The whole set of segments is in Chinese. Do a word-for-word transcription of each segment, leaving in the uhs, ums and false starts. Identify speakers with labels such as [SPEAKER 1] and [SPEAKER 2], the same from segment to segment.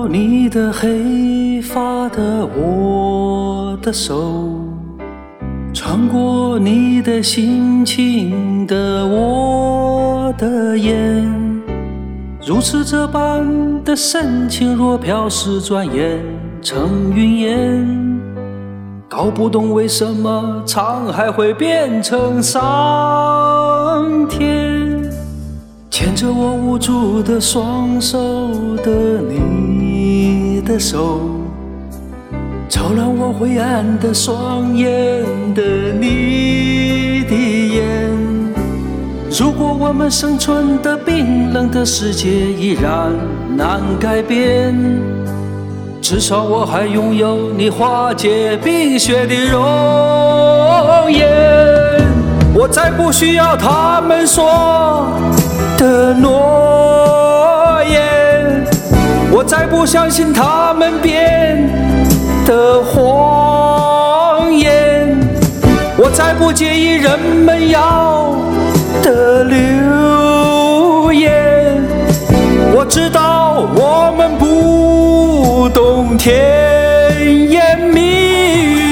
[SPEAKER 1] 过你的黑发的我的手，穿过你的心情的我的眼，如此这般的深情，若飘逝转眼成云烟，搞不懂为什么沧海会变成桑田。牵着我无助的双手的你的手，照亮我灰暗的双眼的你的眼。如果我们生存的冰冷的世界依然难改变，至少我还拥有你化解冰雪的容颜。我再不需要他们说的诺言，我再不相信他们编的谎言，我再不介意人们要的流言。我知道我们不懂甜言蜜语，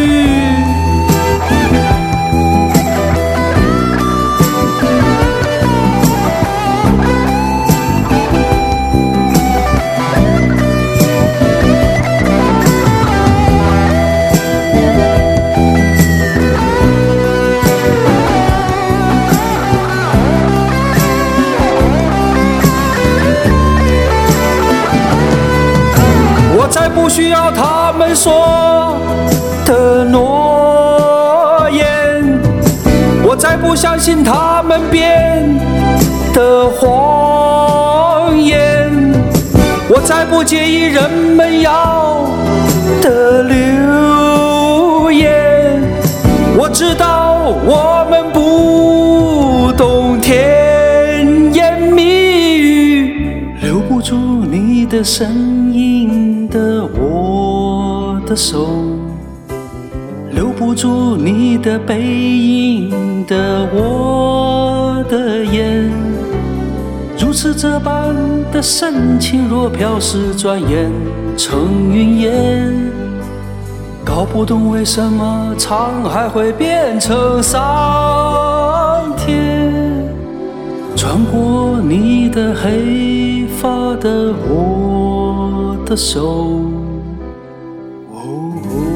[SPEAKER 1] 不需要他们说的诺言，我再不相信他们编的谎言，我再不介意人们要的流言。我知道我们不懂甜言蜜语，留不住你的身影的我的手，留不住你的背影的我的眼。如此这般的深情，若飘逝转眼成云烟，搞不懂为什么沧海会变成桑田。穿过你的黑发的我的手，哦